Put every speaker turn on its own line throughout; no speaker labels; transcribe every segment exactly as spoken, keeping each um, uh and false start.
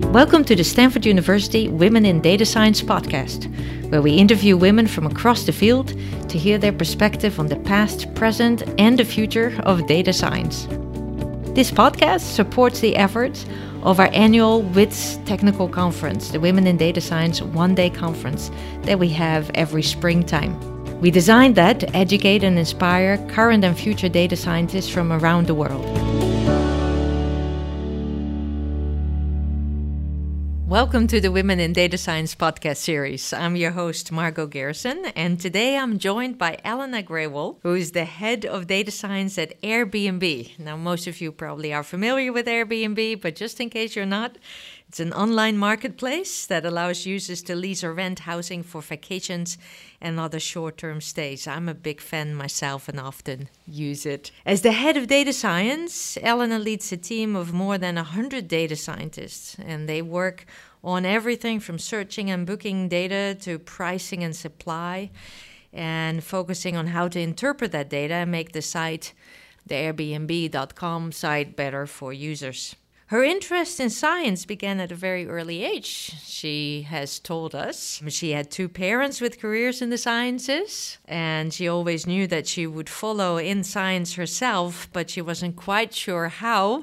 Welcome to the Stanford University Women in Data Science podcast, where we interview women from across the field to hear their perspective on the past, present, and the future of data science. This podcast supports the efforts of our annual W I T S Technical Conference, the Women in Data Science one-day conference that we have every springtime. We designed that to educate and inspire current and future data scientists from around the world. Welcome to the Women in Data Science podcast series. I'm your host, Margot Garrison, and today I'm joined by Elena Grewal, who is the head of data science at Airbnb. Now, most of you probably are familiar with Airbnb, but just in case you're not, it's an online marketplace that allows users to lease or rent housing for vacations and other short-term stays. I'm a big fan myself and often use it. As the head of data science, Elena leads a team of more than one hundred data scientists, and they work on everything from searching and booking data to pricing and supply, and focusing on how to interpret that data and make the site, the Airbnb dot com site, better for users. Her interest in science began at a very early age. She has told us she had two parents with careers in the sciences, and she always knew that she would follow in science herself, but she wasn't quite sure how.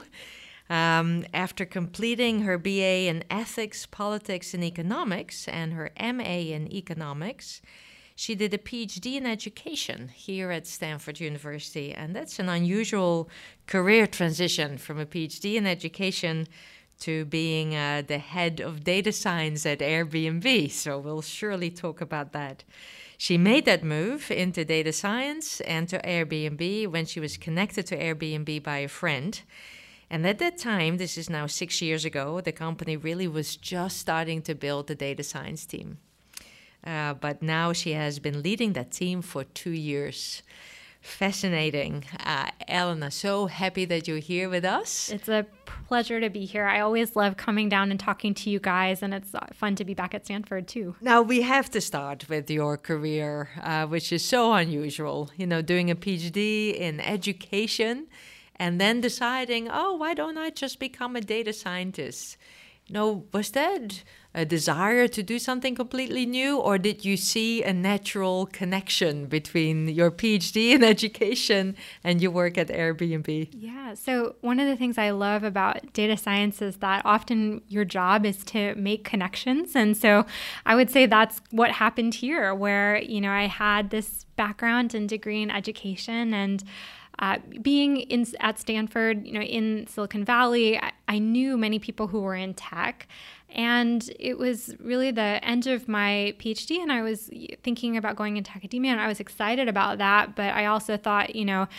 Um, after completing her B A in Ethics, Politics, and Economics and her M A in Economics, she did a P H D in education here at Stanford University, and that's an unusual career transition from a P H D in education to being uh, the head of data science at Airbnb, so we'll surely talk about that. She made that move into data science and to Airbnb when she was connected to Airbnb by a friend. And at that time, this is now six years ago, the company really was just starting to build the data science team. Uh, but now she has been leading that team for two years. Fascinating. Uh, Elena, so happy that you're here with us.
It's a pleasure to be here. I always love coming down and talking to you guys, and it's fun to be back at Stanford too.
Now, we have to start with your career, uh, which is so unusual. You know, doing a P H D in education and then deciding, oh, why don't I just become a data scientist? No, was that a desire to do something completely new, or did you see a natural connection between your P H D in education and your work at Airbnb?
Yeah, so one of the things I love about data science is that often your job is to make connections. And so I would say that's what happened here, where, you know, I had this background and degree in education, and Uh, being in, at Stanford, you know, in Silicon Valley, I, I knew many people who were in tech, and it was really the end of my P H D, and I was thinking about going into academia, and I was excited about that, but I also thought, you know,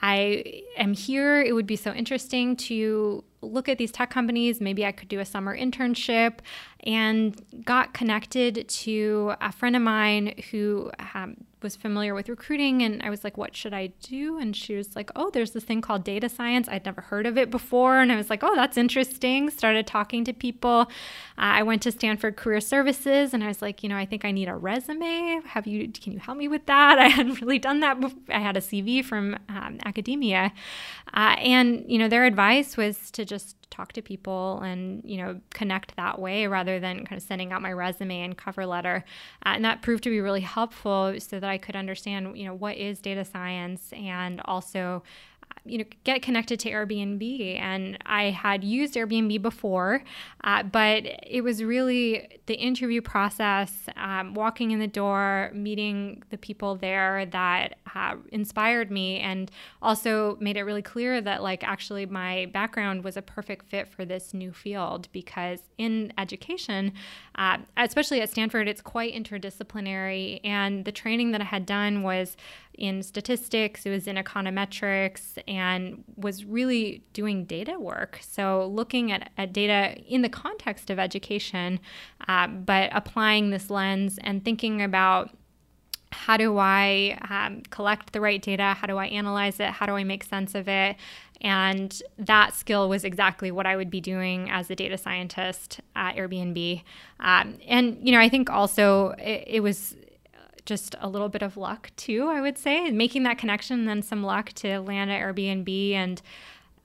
I am here, it would be so interesting to look at these tech companies, maybe I could do a summer internship, and got connected to a friend of mine who um, was familiar with recruiting, and I was like, what should I do? And she was like, oh, there's this thing called data science. I'd never heard of it before, and I was like, oh, that's interesting. Started talking to people. Uh, I went to Stanford Career Services, and I was like, you know, I think I need a resume. Have you? Can you help me with that? I hadn't really done that before. I had a C V from um, academia, uh, and you know, their advice was to just talk to people and, you know, connect that way rather than kind of sending out my resume and cover letter. Uh, and that proved to be really helpful so that I could understand, you know, what is data science, and also, you know, get connected to Airbnb. And I had used Airbnb before, uh, but it was really the interview process, um, walking in the door, meeting the people there that uh, inspired me, and also made it really clear that, like, actually my background was a perfect fit for this new field, because in education, uh, especially at Stanford, it's quite interdisciplinary, and the training that I had done was in statistics, it was in econometrics, and was really doing data work. So looking at, at data in the context of education, uh, but applying this lens and thinking about how do I um, collect the right data? How do I analyze it? How do I make sense of it? And that skill was exactly what I would be doing as a data scientist at Airbnb. Um, and, you know, I think also it, it was just a little bit of luck too, I would say, making that connection, and then some luck to land at Airbnb. And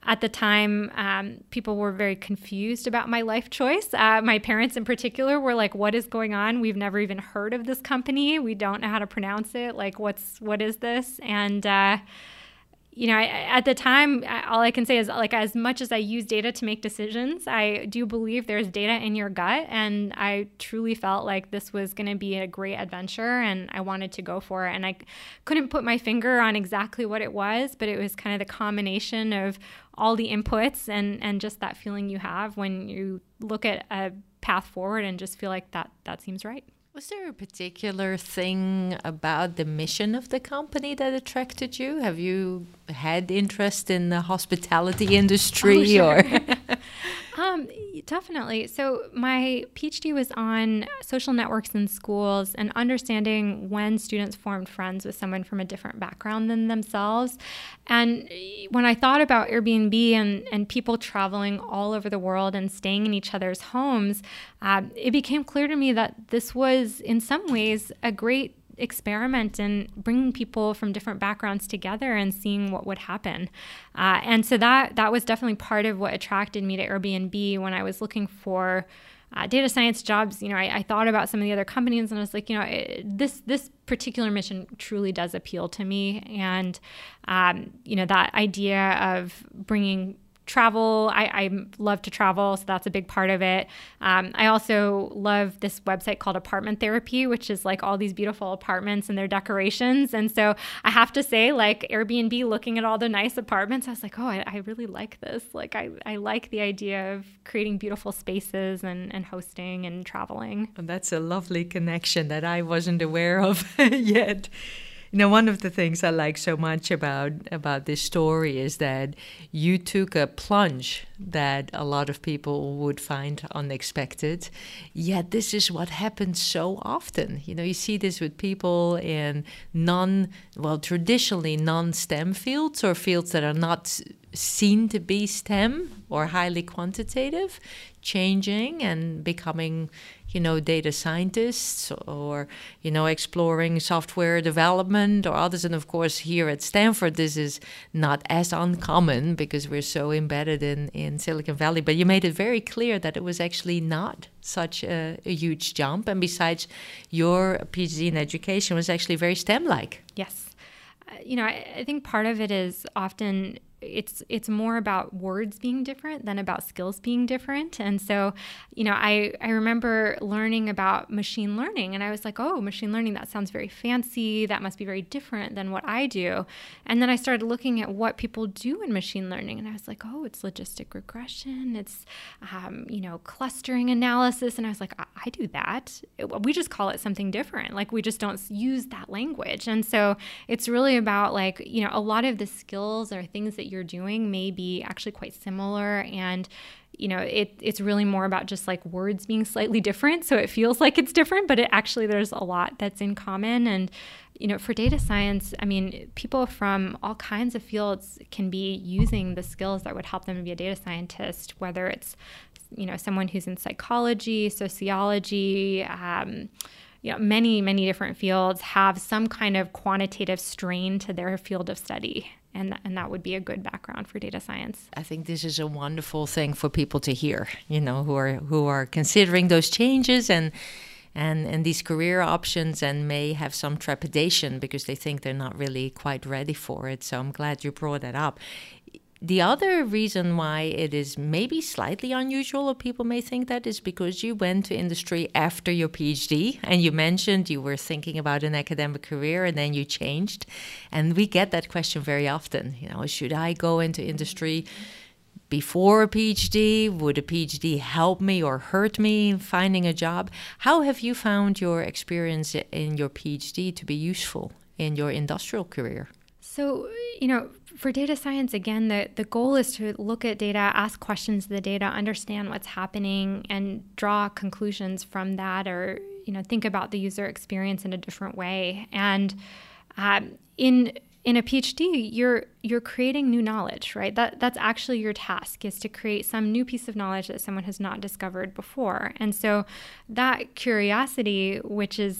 at the time, um, people were very confused about my life choice. Uh, my parents in particular were like, what is going on? We've never even heard of this company. We don't know how to pronounce it. Like, what's, what is this? And, uh, you know, I, at the time, all I can say is, like, as much as I use data to make decisions, I do believe there's data in your gut. And I truly felt like this was going to be a great adventure and I wanted to go for it. And I couldn't put my finger on exactly what it was, but it was kind of the combination of all the inputs and, and just that feeling you have when you look at a path forward and just feel like that that seems right.
Was there a particular thing about the mission of the company that attracted you? Have you had interest in the hospitality industry?
Oh, sure.
or
um, definitely. So my PhD was on social networks in schools and understanding when students formed friends with someone from a different background than themselves. And when I thought about Airbnb and, and people traveling all over the world and staying in each other's homes, um, it became clear to me that this was in some ways a great experiment in bringing people from different backgrounds together and seeing what would happen. Uh, and so that that was definitely part of what attracted me to Airbnb when I was looking for uh, data science jobs. You know, I, I thought about some of the other companies and I was like, you know, it, this this particular mission truly does appeal to me. And, um, you know, that idea of bringing travel, I, I love to travel, so that's a big part of it. Um, I also love this website called Apartment Therapy, which is like all these beautiful apartments and their decorations. And so I have to say, like Airbnb, looking at all the nice apartments, I was like, oh, I, I really like this. Like I, I like the idea of creating beautiful spaces and, and hosting and traveling.
And that's a lovely connection that I wasn't aware of yet. You know, one of the things I like so much about about this story is that you took a plunge that a lot of people would find unexpected. Yet this is what happens so often. You know, you see this with people in non, well, traditionally non-STEM fields or fields that are not seen to be STEM or highly quantitative, changing and becoming, you know, data scientists or, you know, exploring software development or others. And of course, here at Stanford, this is not as uncommon because we're so embedded in, in Silicon Valley. But you made it very clear that it was actually not such a, a huge jump. And besides, your PhD in education was actually very STEM-like.
Yes. Uh, you know, I, I think part of it is often it's it's more about words being different than about skills being different. And so, you know, I, I remember learning about machine learning and I was like, oh, machine learning, that sounds very fancy. That must be very different than what I do. And then I started looking at what people do in machine learning and I was like, oh, it's logistic regression. It's, um, you know, clustering analysis. And I was like, I, I do that. It, we just call it something different. Like we just don't use that language. And so it's really about like, you know, a lot of the skills or things that you're doing may be actually quite similar, and you know it it's really more about just like words being slightly different, so it feels like it's different, but it actually there's a lot that's in common. And you know for data science, I mean, people from all kinds of fields can be using the skills that would help them to be a data scientist, whether it's you know someone who's in psychology, sociology, um, you know, many, many different fields have some kind of quantitative strain to their field of study. And, and that would be a good background for data science.
I think this is a wonderful thing for people to hear, you know, who are who are considering those changes and and and these career options and may have some trepidation because they think they're not really quite ready for it. So I'm glad you brought that up. The other reason why it is maybe slightly unusual, or people may think that, is because you went to industry after your PhD, and you mentioned you were thinking about an academic career and then you changed. And we get that question very often. You know, should I go into industry before a PhD? Would a PhD help me or hurt me in finding a job? How have you found your experience in your PhD to be useful in your industrial career?
So, you know, for data science, again, the, the goal is to look at data, ask questions of the data, understand what's happening, and draw conclusions from that, or, you know, think about the user experience in a different way. And um, in in a PhD, you're you're creating new knowledge, right? That that's actually your task, is to create some new piece of knowledge that someone has not discovered before. And so that curiosity, which is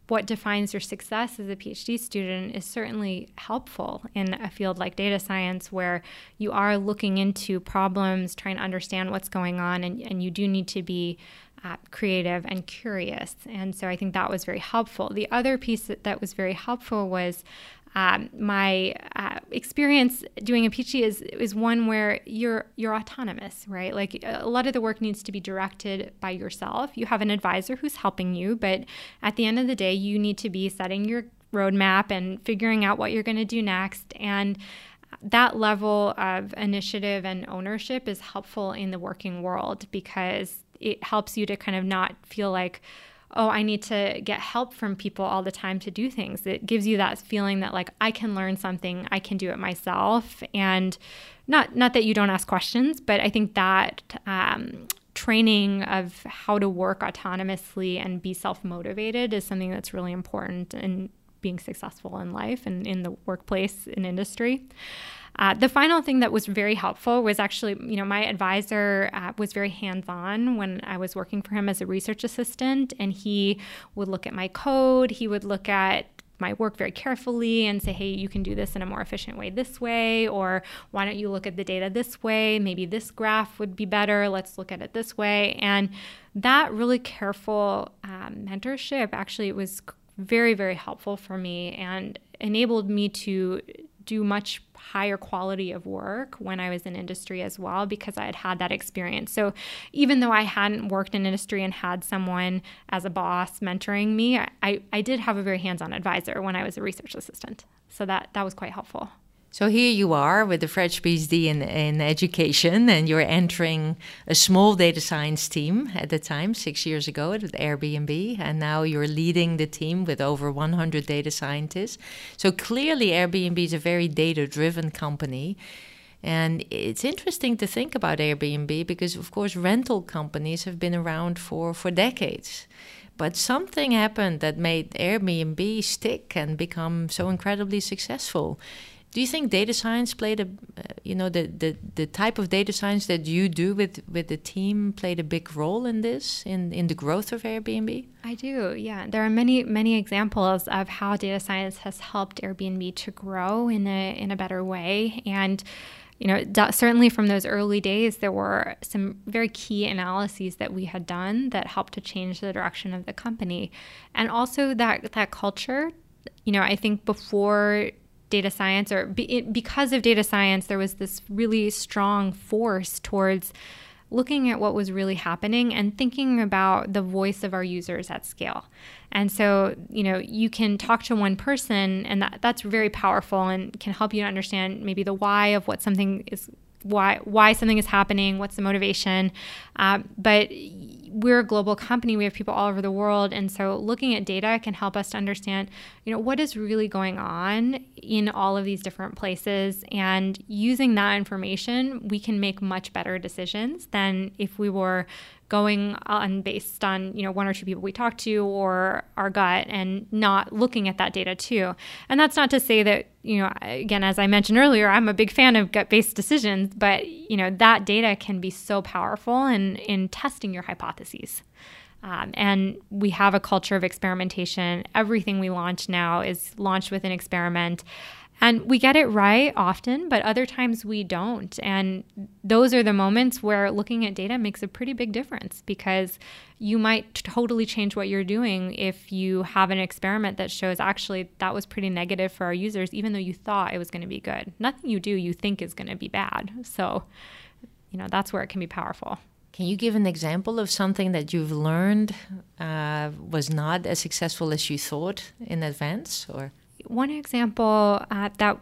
what defines your success as a PhD student is certainly helpful in a field like data science, where you are looking into problems, trying to understand what's going on, and, and you do need to be uh, creative and curious. And so I think that was very helpful. The other piece that, that was very helpful was Um, my uh, experience doing a PhD is is one where you're you're autonomous, right? Like a lot of the work needs to be directed by yourself. You have an advisor who's helping you, but at the end of the day, you need to be setting your roadmap and figuring out what you're going to do next. And that level of initiative and ownership is helpful in the working world, because it helps you to kind of not feel like, oh, I need to get help from people all the time to do things. It gives you that feeling that like, I can learn something, I can do it myself. And not not that you don't ask questions, but I think that um, training of how to work autonomously and be self-motivated is something that's really important in being successful in life and in the workplace and industry. Uh, the final thing that was very helpful was actually, you know, my advisor uh, was very hands-on when I was working for him as a research assistant, and he would look at my code, he would look at my work very carefully and say, hey, you can do this in a more efficient way this way, or why don't you look at the data this way? Maybe this graph would be better. Let's look at it this way. And that really careful um, mentorship actually was very, very helpful for me and enabled me to do much higher quality of work when I was in industry as well, because I had had that experience. So even though I hadn't worked in industry and had someone as a boss mentoring me, I, I did have a very hands-on advisor when I was a research assistant. So that, that was quite helpful.
So here you are with a fresh PhD in, in education, and you're entering a small data science team at the time, six years ago at Airbnb, and now you're leading the team with over one hundred data scientists. So clearly Airbnb is a very data-driven company. And it's interesting to think about Airbnb because, of course, rental companies have been around for, for decades. But something happened that made Airbnb stick and become so incredibly successful. Do you think data science played a, uh, you know, the, the, the type of data science that you do with, with the team played a big role in this, in, in the growth of Airbnb?
I do, yeah. There are many, many examples of how data science has helped Airbnb to grow in a in a better way. And, you know, d- certainly from those early days, there were some very key analyses that we had done that helped to change the direction of the company. And also that that culture, you know, I think before data science, or be, it, because of data science, there was this really strong force towards looking at what was really happening and thinking about the voice of our users at scale. And so, you know, you can talk to one person, and that, that's very powerful and can help you to understand maybe the why of what something is, why why something is happening, what's the motivation. Uh, but we're a global company. We have people all over the world. And so looking at data can help us to understand, you know, what is really going on in all of these different places. And using that information, we can make much better decisions than if we were going on based on, you know, one or two people we talked to or our gut and not looking at that data too. And that's not to say that, you know, again, as I mentioned earlier, I'm a big fan of gut-based decisions, but, you know, that data can be so powerful in, in testing your hypotheses. Um, and we have a culture of experimentation. Everything we launch now is launched with an experiment. And we get it right often, but other times we don't. And those are the moments where looking at data makes a pretty big difference, because you might totally change what you're doing if you have an experiment that shows actually that was pretty negative for our users, even though you thought it was going to be good. Nothing you do you think is going to be bad. So, you know, that's where it can be powerful.
Can you give an example of something that you've learned uh, was not as successful as you thought in advance, or?
One example uh, that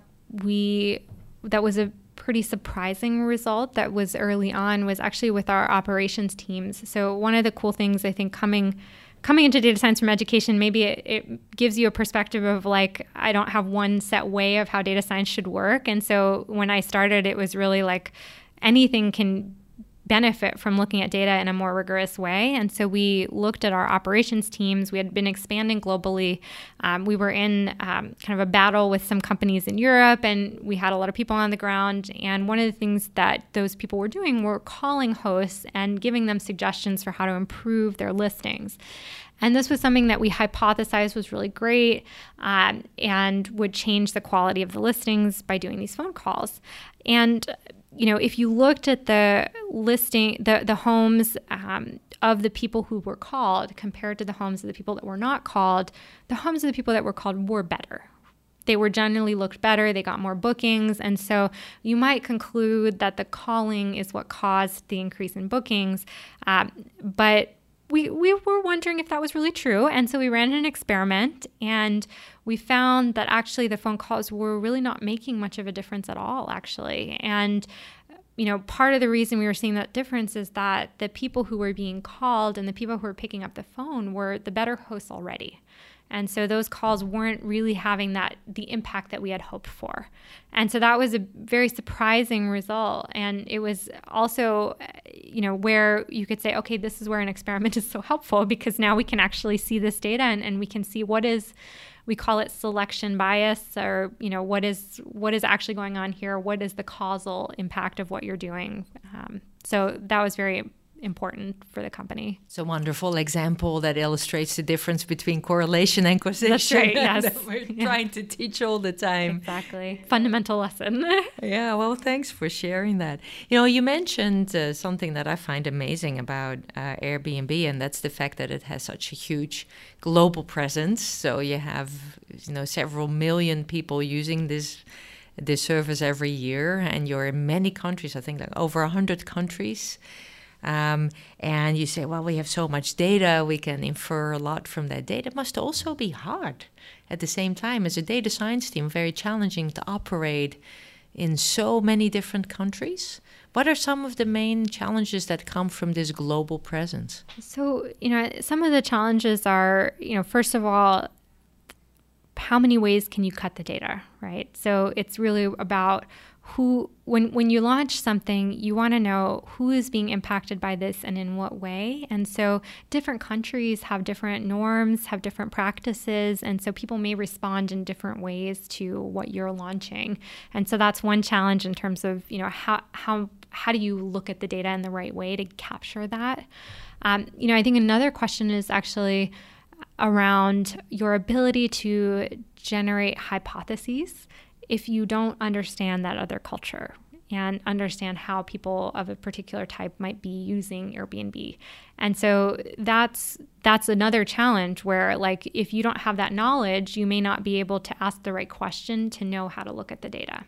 we that was a pretty surprising result that was early on was actually with our operations teams. So one of the cool things I think coming coming into data science from education, maybe it, it gives you a perspective of like, I don't have one set way of how data science should work. And so when I started, it was really like anything can benefit from looking at data in a more rigorous way. And so we looked at our operations teams. We had been expanding globally. Um, we were in um, kind of a battle with some companies in Europe, and we had a lot of people on the ground. And one of the things that those people were doing were calling hosts and giving them suggestions for how to improve their listings. And this was something that we hypothesized was really great um, and would change the quality of the listings by doing these phone calls. And you know, if you looked at the listing, the, the homes um, of the people who were called compared to the homes of the people that were not called, the homes of the people that were called were better. They were generally looked better. They got more bookings. And so you might conclude that the calling is what caused the increase in bookings. Um, but we, we were wondering if that was really true. And so we ran an experiment, and we found that actually the phone calls were really not making much of a difference at all, actually. And, you know, part of the reason we were seeing that difference is that the people who were being called and the people who were picking up the phone were the better hosts already. And so those calls weren't really having that the impact that we had hoped for. And so that was a very surprising result. And it was also, you know, where you could say, okay, this is where an experiment is so helpful, because now we can actually see this data and, and we can see what is, we call it selection bias, or, you know, what is what is actually going on here? What is the causal impact of what you're doing? Um, so that was very important for the company.
It's a wonderful example that illustrates the difference between correlation and causation.
That's right, yes.
that we're
yeah.
trying to teach all the time.
Exactly. Fundamental lesson.
Yeah, well, thanks for sharing that. You know, you mentioned uh, something that I find amazing about uh, Airbnb, and that's the fact that it has such a huge global presence. So you have, you know, several million people using this this service every year, and you're in many countries, I think like over one hundred countries. Um, and you say, well, we have so much data, we can infer a lot from that data. It must also be hard at the same time as a data science team, very challenging to operate in so many different countries. What are some of the main challenges that come from this global presence?
So, you know, some of the challenges are, you know, first of all, how many ways can you cut the data, right? So it's really about who, when when you launch something, you want to know who is being impacted by this and in what way. And so different countries have different norms, have different practices, and so people may respond in different ways to what you're launching. And so that's one challenge in terms of, you know, how how how do you look at the data in the right way to capture that? Um, you know, I think another question is actually around your ability to generate hypotheses if you don't understand that other culture and understand how people of a particular type might be using Airbnb. And so that's that's another challenge where, like, if you don't have that knowledge, you may not be able to ask the right question to know how to look at the data.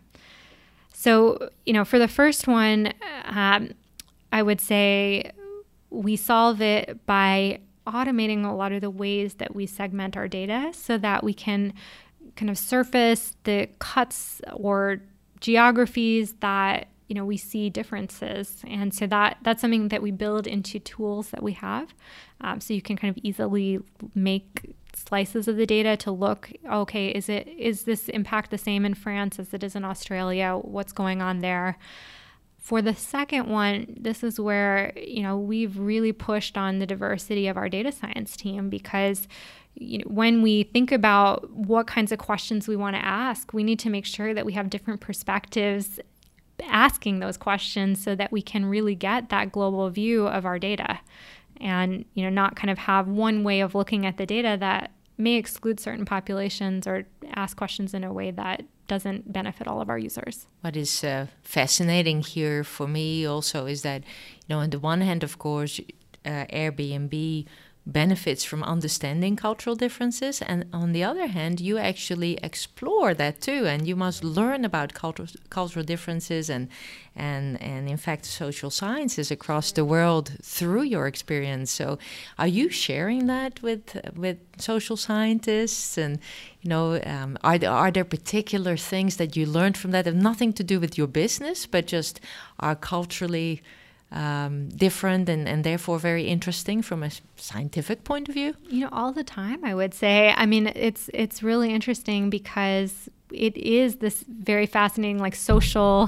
So, you know, for the first one, um, I would say we solve it by automating a lot of the ways that we segment our data so that we can kind of surface the cuts or geographies that, you know, we see differences. And so that that's something that we build into tools that we have. Um, so you can kind of easily make slices of the data to look, okay, is it is this impact the same in France as it is in Australia? What's going on there? For the second one, this is where, you know, we've really pushed on the diversity of our data science team, because you know, when we think about what kinds of questions we want to ask, we need to make sure that we have different perspectives asking those questions so that we can really get that global view of our data, and, you know, not kind of have one way of looking at the data that may exclude certain populations or ask questions in a way that doesn't benefit all of our users.
What is uh, fascinating here for me also is that, you know, on the one hand, of course, uh, Airbnb benefits from understanding cultural differences, and on the other hand, you actually explore that too, and you must learn about cultural cultural differences and and and in fact social sciences across the world through your experience. So are you sharing that with with social scientists? And you know, um, are there, are there particular things that you learned from that that have nothing to do with your business but just are culturally Um, different and, and therefore very interesting from a scientific point of view?
You know, all the time, I would say. I mean, it's it's really interesting because it is this very fascinating, like, social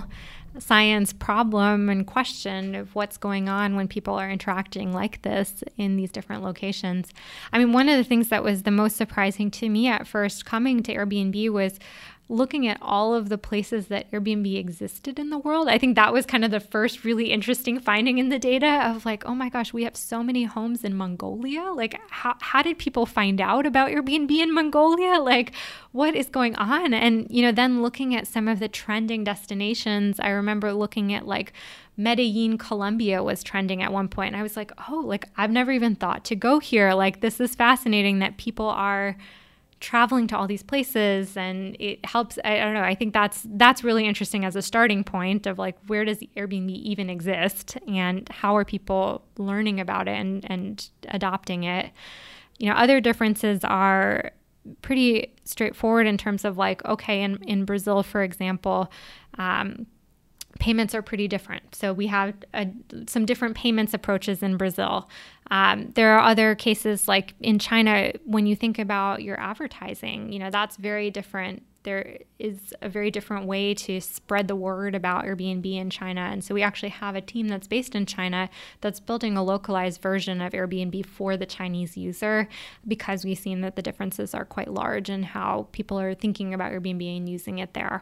science problem and question of what's going on when people are interacting like this in these different locations. I mean, one of the things that was the most surprising to me at first coming to Airbnb was looking at all of the places that Airbnb existed in the world. I think that was kind of the first really interesting finding in the data of like, oh my gosh, we have so many homes in Mongolia. Like, how, how did people find out about Airbnb in Mongolia? Like, what is going on? And, you know, then looking at some of the trending destinations, I remember looking at like Medellin, Colombia was trending at one point. And I was like, oh, like I've never even thought to go here. Like, this is fascinating that people are traveling to all these places, and it helps. I, I don't know. I think that's that's really interesting as a starting point of like, where does Airbnb even exist, and how are people learning about it and and adopting it? You know, other differences are pretty straightforward in terms of like, okay, in in Brazil, for example, um, payments are pretty different. So we have a, some different payments approaches in Brazil. Um, there are other cases like in China, when you think about your advertising, you know, that's very different. There is a very different way to spread the word about Airbnb in China. And so we actually have a team that's based in China that's building a localized version of Airbnb for the Chinese user, because we've seen that the differences are quite large in how people are thinking about Airbnb and using it there.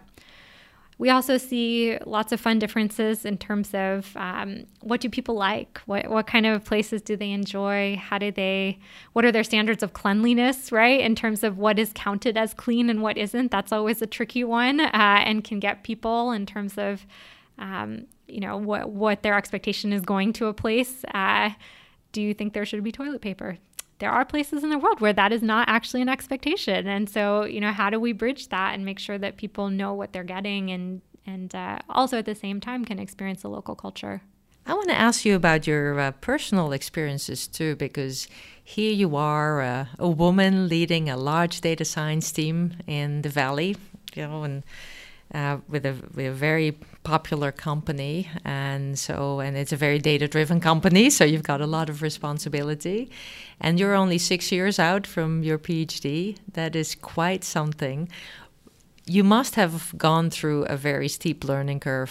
We also see lots of fun differences in terms of um, what do people like? What what kind of places do they enjoy? How do they, what are their standards of cleanliness, right? In terms of what is counted as clean and what isn't. That's always a tricky one uh, and can get people in terms of, um, you know, what, what their expectation is going to a place. Uh, do you think there should be toilet paper? There are places in the world where that is not actually an expectation. And so, you know, how do we bridge that and make sure that people know what they're getting and, and uh, also at the same time can experience the local culture?
I want to ask you about your uh, personal experiences too, because here you are, uh, a woman leading a large data science team in the Valley, you know, and Uh, with a with a very popular company, and so and it's a very data-driven company, so you've got a lot of responsibility, and you're only six years out from your PhD. That is quite something. You must have gone through a very steep learning curve.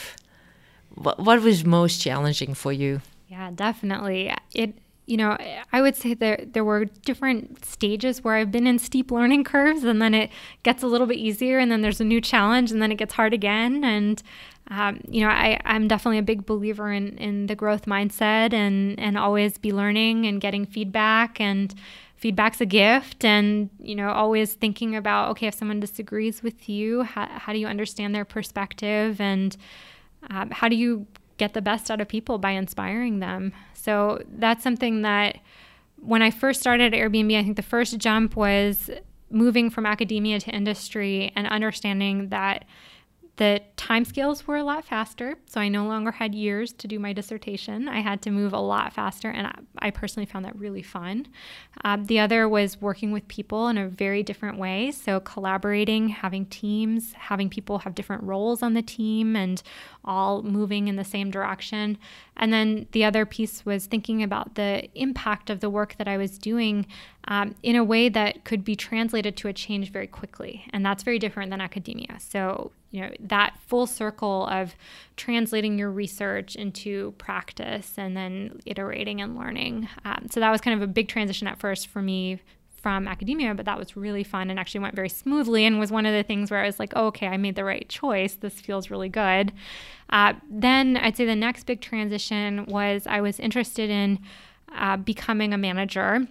What what was most challenging for you?
Yeah, definitely. It. You know, I would say there there were different stages where I've been in steep learning curves, and then it gets a little bit easier, and then there's a new challenge, and then it gets hard again. And, um, you know, I, I'm definitely a big believer in, in the growth mindset and, and always be learning and getting feedback, and feedback's a gift. And, you know, always thinking about, okay, if someone disagrees with you, how, how do you understand their perspective, and um, how do you get the best out of people by inspiring them? So that's something that when I first started at Airbnb, I think the first jump was moving from academia to industry and understanding that the timescales were a lot faster. So I no longer had years to do my dissertation. I had to move a lot faster, and I, I personally found that really fun. Um, the other was working with people in a very different way. So collaborating, having teams, having people have different roles on the team and all moving in the same direction. And then the other piece was thinking about the impact of the work that I was doing um, in a way that could be translated to a change very quickly. And that's very different than academia. So, you know, that full circle of translating your research into practice and then iterating and learning. Um, so that was kind of a big transition at first for me from academia, but that was really fun and actually went very smoothly, and was one of the things where I was like, oh, okay, I made the right choice. This feels really good. Uh, then I'd say the next big transition was I was interested in uh, becoming a manager.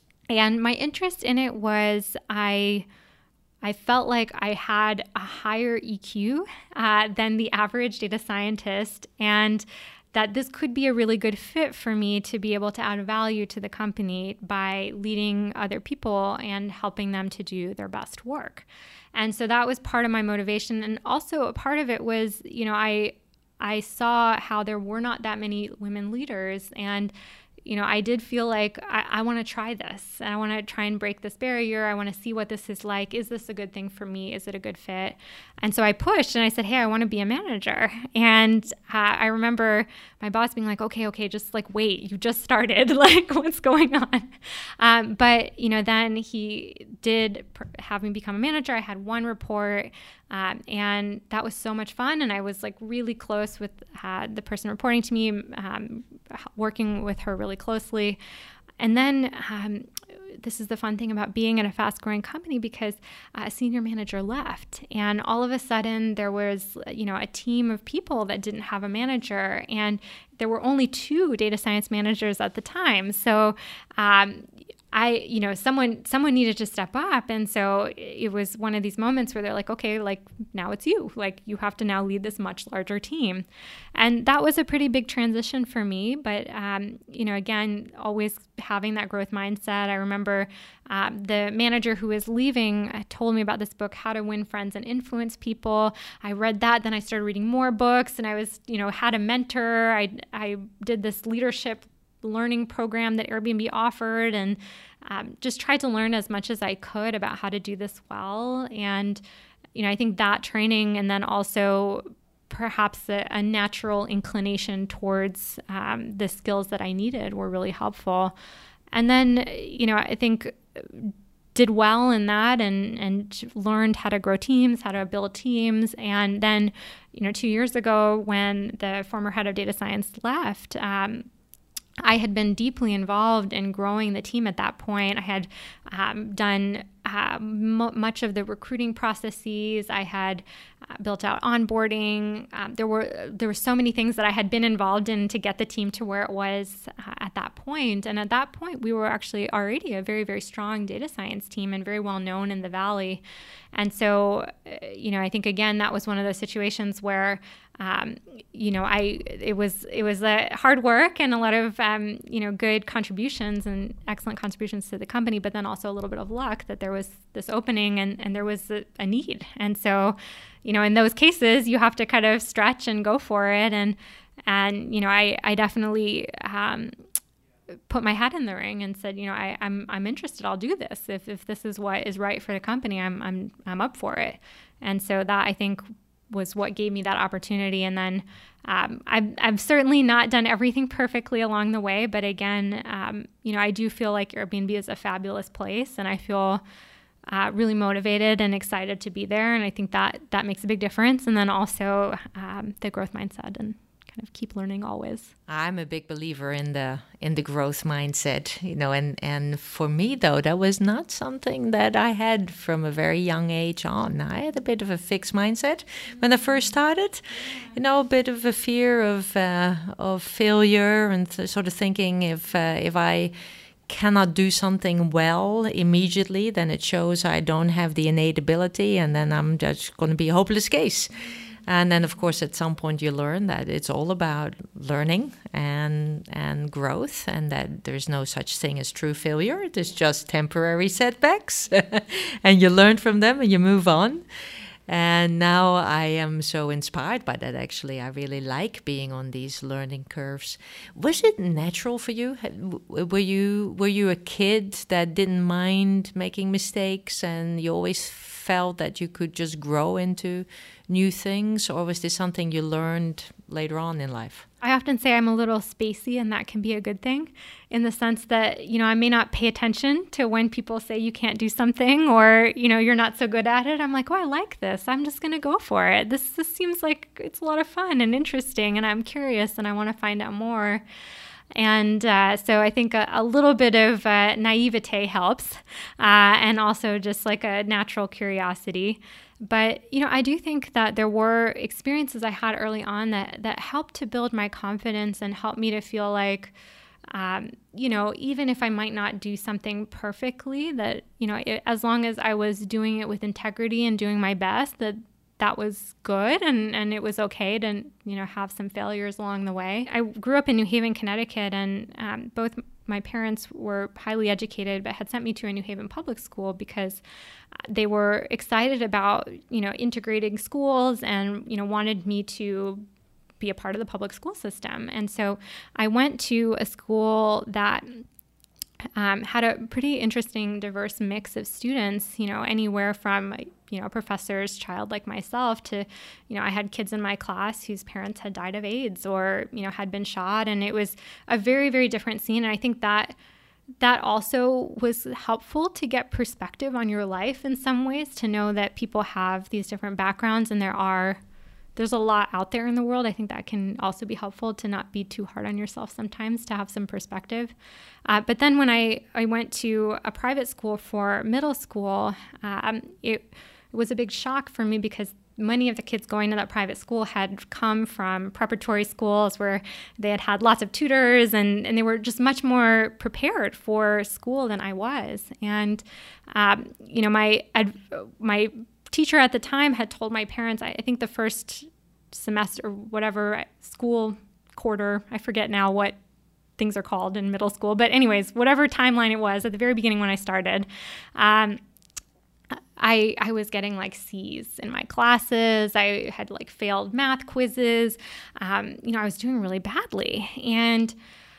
And my interest in it was I I felt like I had a higher E Q uh, than the average data scientist, and that this could be a really good fit for me to be able to add value to the company by leading other people and helping them to do their best work. And so that was part of my motivation. And also a part of it was, you know, I I saw how there were not that many women leaders, and you know, I did feel like I, I want to try this, and I want to try and break this barrier. I want to see what this is like. Is this a good thing for me? Is it a good fit? And so I pushed and I said, hey, I want to be a manager. And uh, I remember my boss being like, okay, okay, just like, wait, you just started. Like, what's going on? Um, but, you know, then he did have me become a manager. I had one report. Um, and that was so much fun. And I was like really close with uh, the person reporting to me, um, working with her really closely. And then um, this is the fun thing about being in a fast-growing company, because a senior manager left, and all of a sudden there was, you know, a team of people that didn't have a manager, and there were only two data science managers at the time. So um, I, you know, someone someone needed to step up, and so it was one of these moments where they're like, okay, like now it's you, like you have to now lead this much larger team, and that was a pretty big transition for me. But um, you know, again, always having that growth mindset. I remember um, the manager who was leaving told me about this book, How to Win Friends and Influence People. I read that, then I started reading more books, and I was, you know, had a mentor. I I did this leadership learning program that Airbnb offered, and um, just tried to learn as much as I could about how to do this well. And, you know, I think that training, and then also perhaps a, a natural inclination towards um, the skills that I needed, were really helpful. And then, you know, I think did well in that, and, and learned how to grow teams, how to build teams. And then, you know, two years ago when the former head of data science left, um, I had been deeply involved in growing the team at that point. I had um, done uh, m- much of the recruiting processes. I had uh, built out onboarding. Um, there were there were so many things that I had been involved in to get the team to where it was uh, at that point. And at that point, we were actually already a very, very strong data science team and very well known in the Valley. And so, uh, you know, I think, again, that was one of those situations where Um, you know, I it was it was a hard work and a lot of um, you know, good contributions and excellent contributions to the company, but then also a little bit of luck that there was this opening, and, and there was a, a need. And so, you know, in those cases, you have to kind of stretch and go for it. And and you know, I I definitely um, put my hat in the ring and said, you know, I, I'm I'm interested. I'll do this if if this is what is right for the company. I'm I'm I'm up for it. And so that, I think, was what gave me that opportunity. And then um, I've, I've certainly not done everything perfectly along the way, but again, um, you know, I do feel like Airbnb is a fabulous place, and I feel uh, really motivated and excited to be there. And I think that that makes a big difference. And then also um, the growth mindset, and kind of keep learning always.
I'm a big believer in the in the growth mindset, you know, and, and for me, though, that was not something that I had from a very young age on. I had a bit of a fixed mindset when I first started, you know, a bit of a fear of uh, of failure, and th- sort of thinking if uh, if I cannot do something well immediately, then it shows I don't have the innate ability, and then I'm just going to be a hopeless case. And then, of course, at some point you learn that it's all about learning and and growth, and that there's no such thing as true failure. It is just temporary setbacks, and you learn from them and you move on. And now I am so inspired by that, actually. I really like being on these learning curves. Was it natural for you? Were you were you a kid that didn't mind making mistakes, and you always felt that you could just grow into new things? Or was this something you learned later on in life?
I often say I'm a little spacey, and that can be a good thing, in the sense that, you know, I may not pay attention to when people say you can't do something, or, you know, you're not so good at it. I'm like, oh, I like this. I'm just going to go for it. This, this seems like it's a lot of fun and interesting, and I'm curious and I want to find out more. And uh, so I think a, a little bit of uh, naivete helps, uh, and also just like a natural curiosity. But, you know, I do think that there were experiences I had early on that, that helped to build my confidence and helped me to feel like, um, you know, even if I might not do something perfectly, that, you know, it, as long as I was doing it with integrity and doing my best, that that was good, and, and it was okay to, you know, have some failures along the way. I grew up in New Haven, Connecticut, and um, both my parents were highly educated, but had sent me to a New Haven public school because they were excited about, you know, integrating schools, and, you know, wanted me to be a part of the public school system. And so I went to a school that Um, had a pretty interesting, diverse mix of students, you know, anywhere from, you know, a professor's child like myself to, you know, I had kids in my class whose parents had died of AIDS or, you know, had been shot. And it was a very, very different scene. And I think that that also was helpful to get perspective on your life in some ways, to know that people have these different backgrounds and there are there's a lot out there in the world. I think that can also be helpful, to not be too hard on yourself sometimes, to have some perspective. Uh, but then when I, I went to a private school for middle school, um, it, it was a big shock for me, because many of the kids going to that private school had come from preparatory schools where they had had lots of tutors, and, and they were just much more prepared for school than I was. And, um, you know, my my teacher at the time had told my parents, I, I think the first semester or whatever, school quarter, I forget now what things are called in middle school. But anyways, whatever timeline it was at the very beginning when I started, um, I I was getting like C's in my classes. I had like failed math quizzes. Um, you know, I was doing really badly. And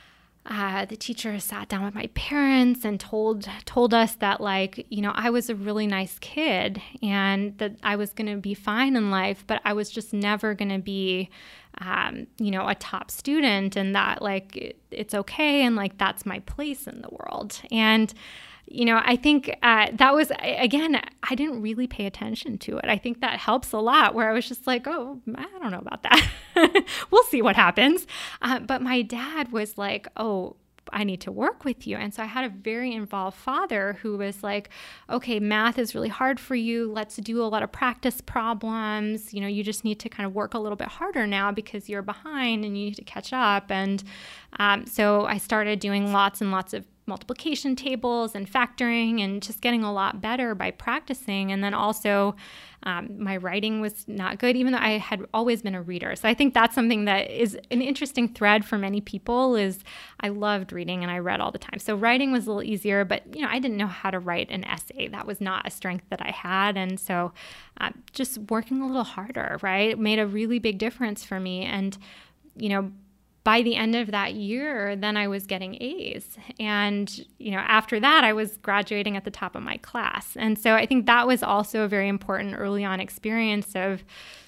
uh, the teacher sat down with my parents and told told us that, like, you know, I was a really nice kid and that I was going to be fine in life, but I was just never going to be, um, you know, a top student, and that, like, it, it's okay, and like that's my place in the world. And you know, I think uh, that was, again, I didn't really pay attention to it. I think that helps a lot, where I was just like, oh, I don't know about that. We'll see what happens. Uh, but my dad was like, oh, I need to work with you. And so I had a very involved father who was like, okay, math is really hard for you. Let's do a lot of practice problems. You know, you just need to kind of work a little bit harder now because you're behind and you need to catch up. And um, so I started doing lots and lots of multiplication tables and factoring, and just getting a lot better by practicing. And then also um, my writing was not good, even though I had always been a reader. So I think that's something that is an interesting thread for many people, is I loved reading and I read all the time. So writing was a little easier, but you know, I didn't know how to write an essay. That was not a strength that I had. And so uh, just working a little harder, right, made a really big difference for me. And, you know, by the end of that year, then I was getting A's. And, you know, after that, I was graduating at the top of my class. And so I think that was also a very important early on experience of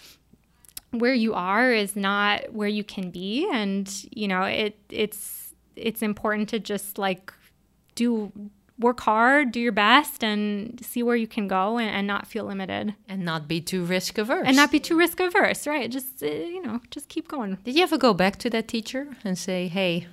where you are is not where you can be. And, you know, it it's it's important to just like do work hard, do your best, and see where you can go, and, and not feel limited.
And not be too risk averse.
And not be too risk averse, right? Just, uh, you know, just keep going.
Did you ever go back to that teacher and say, hey,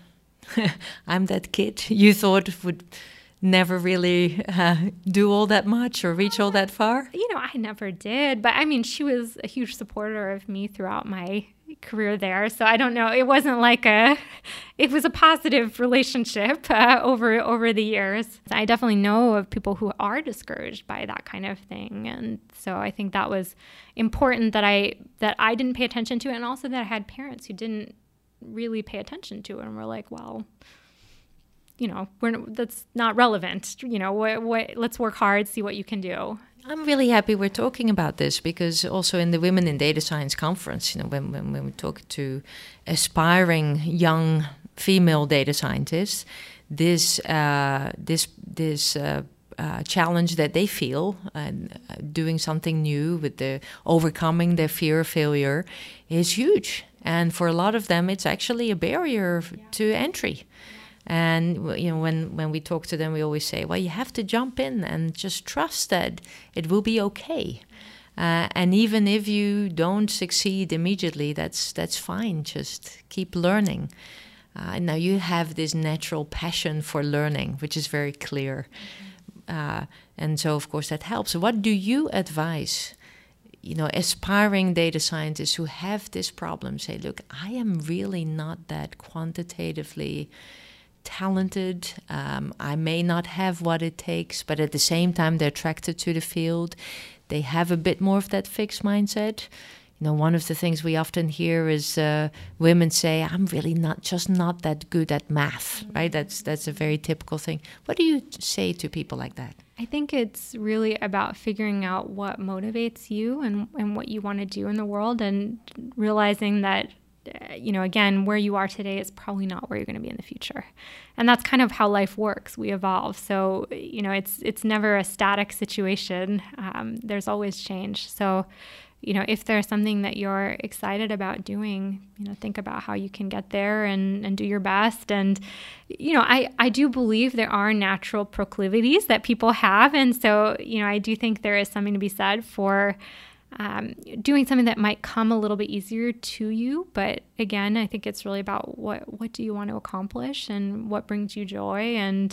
I'm that kid you thought would never really uh, do all that much or reach all that far?
You know, I never did. But I mean, she was a huge supporter of me throughout my career there. So I don't know. It wasn't like a, it was a positive relationship uh, over over the years. I definitely know of people who are discouraged by that kind of thing. And so I think that was important that I, that I didn't pay attention to it. And also that I had parents who didn't really pay attention to it and were like, well, you know, we're, that's not relevant. You know, what, what, let's work hard, see what you can do.
I'm really happy we're talking about this, because also in the Women in Data Science conference, you know, when, when, when we talk to aspiring young female data scientists, this uh, this this uh, uh, challenge that they feel and uh, doing something new with the overcoming their fear of failure is huge, and for a lot of them, it's actually a barrier yeah. to entry. And, you know, when, when we talk to them, we always say, well, you have to jump in and just trust that it will be okay. Uh, and even if you don't succeed immediately, that's that's fine. Just keep learning. Uh, now you have this natural passion for learning, which is very clear. Uh, and so, of course, that helps. What do you advise, you know, aspiring data scientists who have this problem? Say, look, I am really not that quantitatively talented. Um, I may not have what it takes, but at the same time, they're attracted to the field. They have a bit more of that fixed mindset. You know, one of the things we often hear is uh, women say, I'm really not just not that good at math, mm-hmm. right? That's that's a very typical thing. What do you say to people like that?
I think it's really about figuring out what motivates you and, and what you want to do in the world, and realizing that, you know, again, where you are today is probably not where you're going to be in the future. And that's kind of how life works. We evolve. So, you know, it's it's never a static situation. Um, there's always change. So you know, if there's something that you're excited about doing, you know, think about how you can get there and, and do your best. And, you know, I, I do believe there are natural proclivities that people have. And so, you know, I do think there is something to be said for um, doing something that might come a little bit easier to you. But again, I think it's really about what, what do you want to accomplish and what brings you joy. And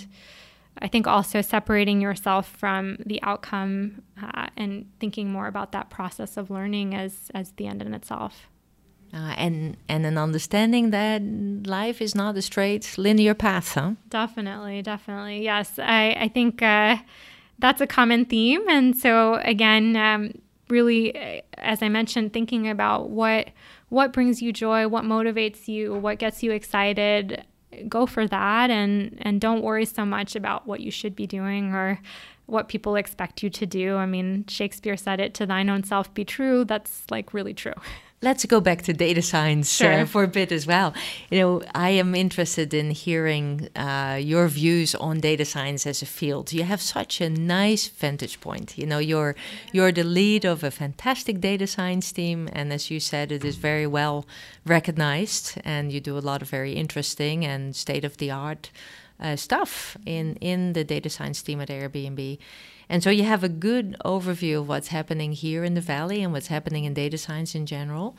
I think also separating yourself from the outcome uh, and thinking more about that process of learning as, as the end in itself.
Uh, and and an understanding that life is not a straight linear path, huh?
Definitely, definitely. Yes, I, I think uh, that's a common theme. And so again, um, really, as I mentioned, thinking about what what brings you joy, what motivates you, what gets you excited, go for that, and and don't worry so much about what you should be doing or what people expect you to do. I mean, Shakespeare said it, to thine own self be true. That's like really true.
Let's go back to data science
Sure.
uh, for a bit as well. You know, I am interested in hearing uh, your views on data science as a field. You have such a nice vantage point. You know, you're you're the lead of a fantastic data science team, and as you said, it is very well recognized, and you do a lot of very interesting and state-of-the-art uh, stuff in in the data science team at Airbnb. And so you have a good overview of what's happening here in the Valley and what's happening in data science in general.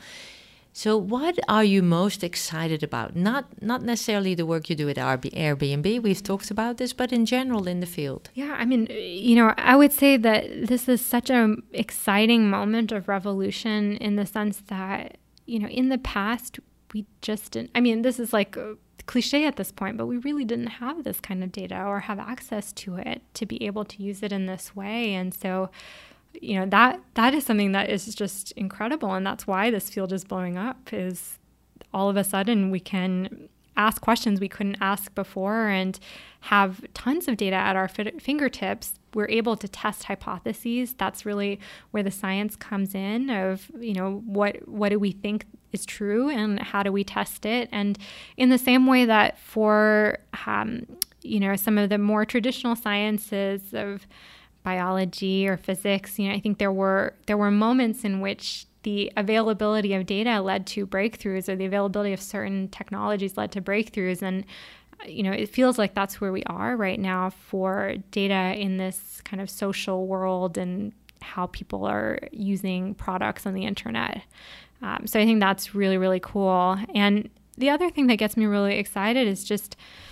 So what are you most excited about? Not not necessarily the work you do at Airbnb, we've talked about this, but in general in the field.
Yeah, I mean, you know, I would say that this is such an exciting moment of revolution in the sense that, you know, in the past, we just didn't, I mean, this is like a cliche at this point, but we really didn't have this kind of data or have access to it to be able to use it in this way. And so, you know, that that is something that is just incredible. And that's why this field is blowing up, is all of a sudden we can ask questions we couldn't ask before and have tons of data at our fi- fingertips. We're able to test hypotheses. That's really where the science comes in of, you know, what what do we think is true and how do we test it? And in the same way that for, um, you know, some of the more traditional sciences of biology or physics, you know, I think there were there were moments in which the availability of data led to breakthroughs, or the availability of certain technologies led to breakthroughs. And, you know, it feels like that's where we are right now for data in this kind of social world and how people are using products on the internet. Um, so I think that's really, really cool. And the other thing that gets me really excited is just,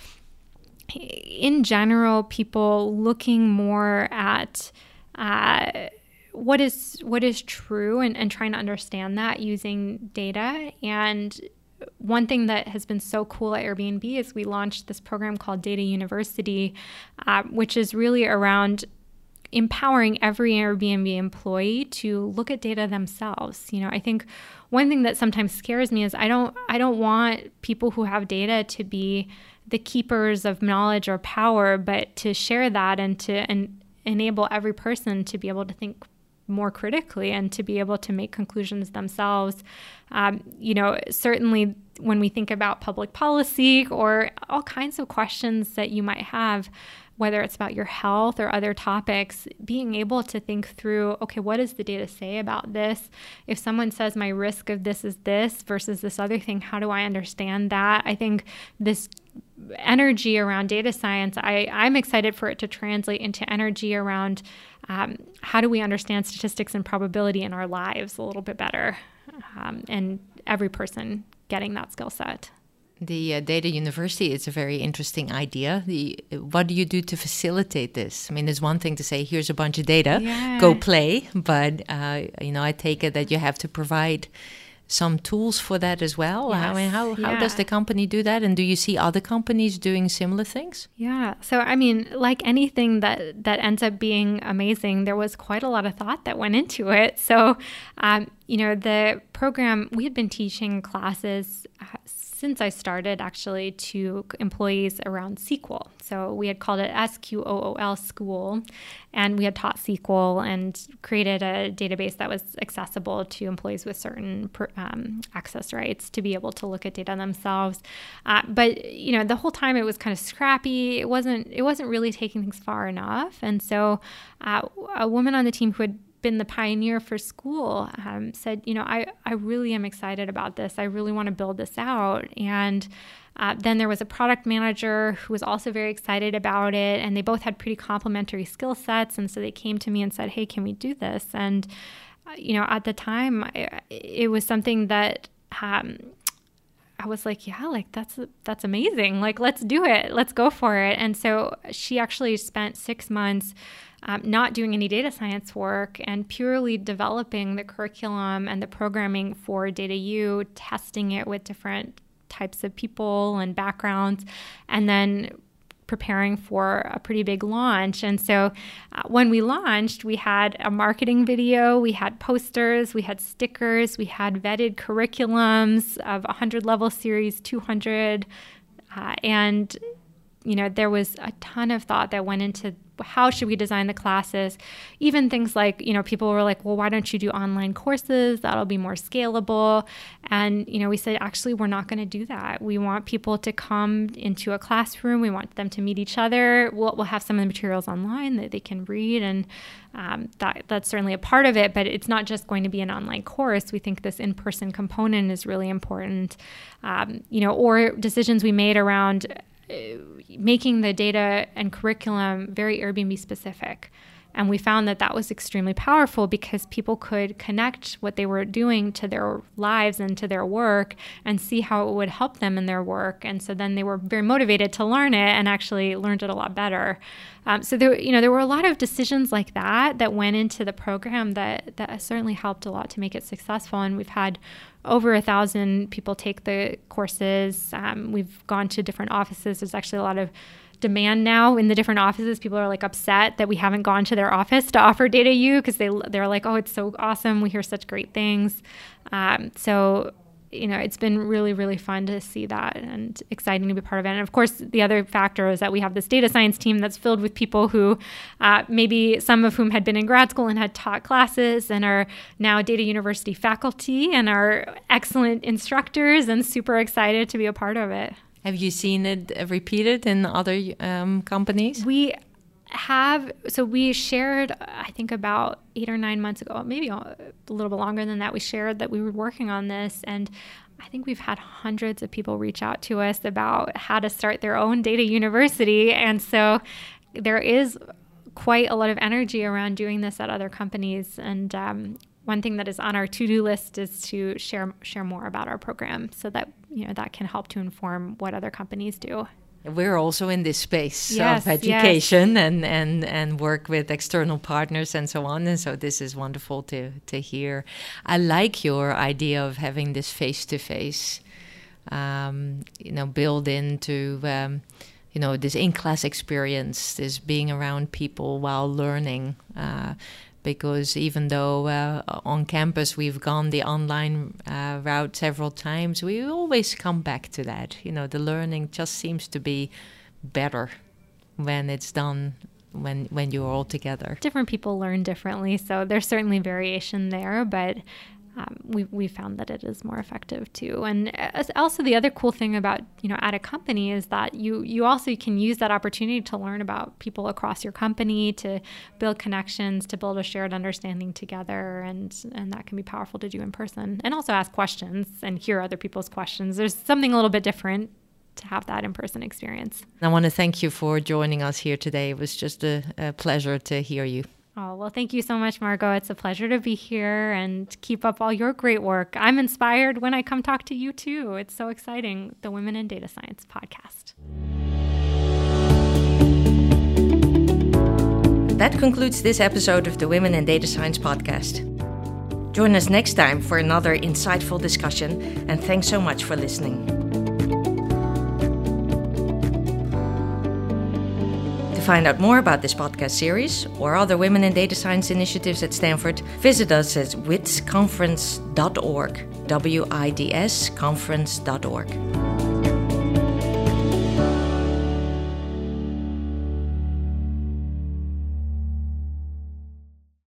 in general, people looking more at uh, what is what is true and, and trying to understand that using data. And one thing that has been so cool at Airbnb is we launched this program called Data University, uh, which is really around empowering every Airbnb employee to look at data themselves. You know, I think one thing that sometimes scares me is I don't I don't want people who have data to be the keepers of knowledge or power, but to share that and to and enable every person to be able to think more critically and to be able to make conclusions themselves. Um, you know, certainly when we think about public policy or all kinds of questions that you might have, whether it's about your health or other topics, being able to think through, okay, what does the data say about this? If someone says my risk of this is this versus this other thing, how do I understand that? I think this energy around data science, I, I'm excited for it to translate into energy around um, how do we understand statistics and probability in our lives a little bit better, um, and every person getting that skill set.
The uh, Data University is a very interesting idea. The, what do you do to facilitate this? I mean, it's one thing to say, here's a bunch of data,
yeah.
go play. But, uh, you know, I take it that you have to provide some tools for that as well.
Yes.
I mean, how, how
yeah.
does the company do that? And do you see other companies doing similar things?
Yeah. So, I mean, like anything that, that ends up being amazing, there was quite a lot of thought that went into it. So, um, you know, the program, we had been teaching classes uh, since I started actually to employees around S Q L. So we had called it S Q O O L School, and we had taught S Q L and created a database that was accessible to employees with certain um, access rights to be able to look at data themselves. Uh, but you know, the whole time it was kind of scrappy. It wasn't. It wasn't really taking things far enough. And so uh, a woman on the team who had been the pioneer for school, um, said, you know, I, I really am excited about this. I really want to build this out. And uh, then there was a product manager who was also very excited about it. And they both had pretty complementary skill sets. And so they came to me and said, hey, can we do this? And, uh, you know, at the time, I, it was something that um, I was like, yeah, like that's that's amazing. Like, let's do it. Let's go for it. And so she actually spent six months um, not doing any data science work and purely developing the curriculum and the programming for DataU, testing it with different types of people and backgrounds, and then preparing for a pretty big launch. And so uh, when we launched, we had a marketing video, we had posters, we had stickers, we had vetted curriculums of one hundred level series, two hundred. Uh, and, you know, there was a ton of thought that went into how should we design the classes. Even things like, you know, people were like, well, why don't you do online courses? That'll be more scalable. And, you know, we said, actually, we're not going to do that. We want people to come into a classroom. We want them to meet each other. We'll, we'll have some of the materials online that they can read. And um, that that's certainly a part of it. But it's not just going to be an online course. We think this in-person component is really important. Um, you know, or decisions we made around making the data and curriculum very Airbnb specific. And we found that that was extremely powerful because people could connect what they were doing to their lives and to their work and see how it would help them in their work. And so then they were very motivated to learn it and actually learned it a lot better. Um, so there, you know, there were a lot of decisions like that that went into the program that, that certainly helped a lot to make it successful. And we've had over a thousand people take the courses. Um, we've gone to different offices. There's actually a lot of demand now in the different offices. People are like upset that we haven't gone to their office to offer DataU because they, they're like, oh, it's so awesome. We hear such great things. Um, so, you know, it's been really, really fun to see that and exciting to be part of it. And of course, the other factor is that we have this data science team that's filled with people who uh, maybe some of whom had been in grad school and had taught classes and are now Data University faculty and are excellent instructors and super excited to be a part of it.
Have you seen it repeated in other um, companies?
We have. So we shared, I think about eight or nine months ago, maybe a little bit longer than that, we shared that we were working on this. And I think we've had hundreds of people reach out to us about how to start their own data university. And so there is quite a lot of energy around doing this at other companies. And um, one thing that is on our to-do list is to share share more about our program so that, you know, that can help to inform what other companies do.
We're also in this space
yes,
of education
yes.
and, and, and work with external partners and so on. And so this is wonderful to, to hear. I like your idea of having this face-to-face, um, you know, built into, um, you know, this in-class experience, this being around people while learning. Uh, Because even though uh, on campus we've gone the online uh, route several times, we always come back to that. You know, the learning just seems to be better when it's done when when you're all together.
Different people learn differently, so there's certainly variation there, but um, we we found that it is more effective too. And also the other cool thing about, you know, at a company is that you you also can use that opportunity to learn about people across your company, to build connections, to build a shared understanding together, and and that can be powerful to do in person. And also ask questions and hear other people's questions. There's something a little bit different to have that in-person experience.
I want to thank you for joining us here today. It was just a, a pleasure to hear you.
Oh, well, thank you so much, Margot. It's a pleasure to be here and keep up all your great work. I'm inspired when I come talk to you, too. It's so exciting, the Women in Data Science podcast.
That concludes this episode of the Women in Data Science podcast. Join us next time for another insightful discussion, and thanks so much for listening. To find out more about this podcast series or other Women in Data Science initiatives at Stanford, visit us at wids conference dot org, W I D S conference dot org.